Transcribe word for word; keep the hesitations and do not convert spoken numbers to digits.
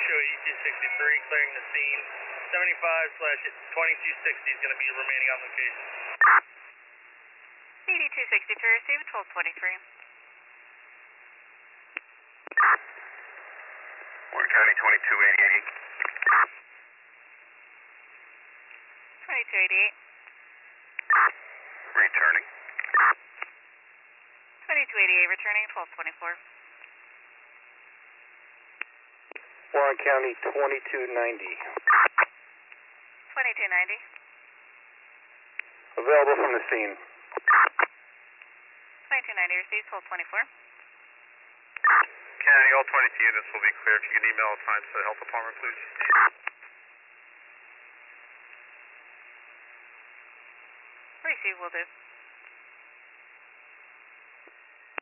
E two sixty-three, clearing the scene. seventy-five slash twenty-two sixty is going to be remaining on location. E two sixty-three, received, twelve twenty-three. Warren County twenty-two eighty-eight. twenty-two eighty-eight. Returning. twenty-two eighty-eight, returning, twelve twenty-four. Warren County twenty-two ninety. twenty-two ninety. Available from the scene. twenty-two ninety, received, twelve twenty-four. County, all twenty-two units will be clear. If you can email a time to the health department, please. Receive, will do.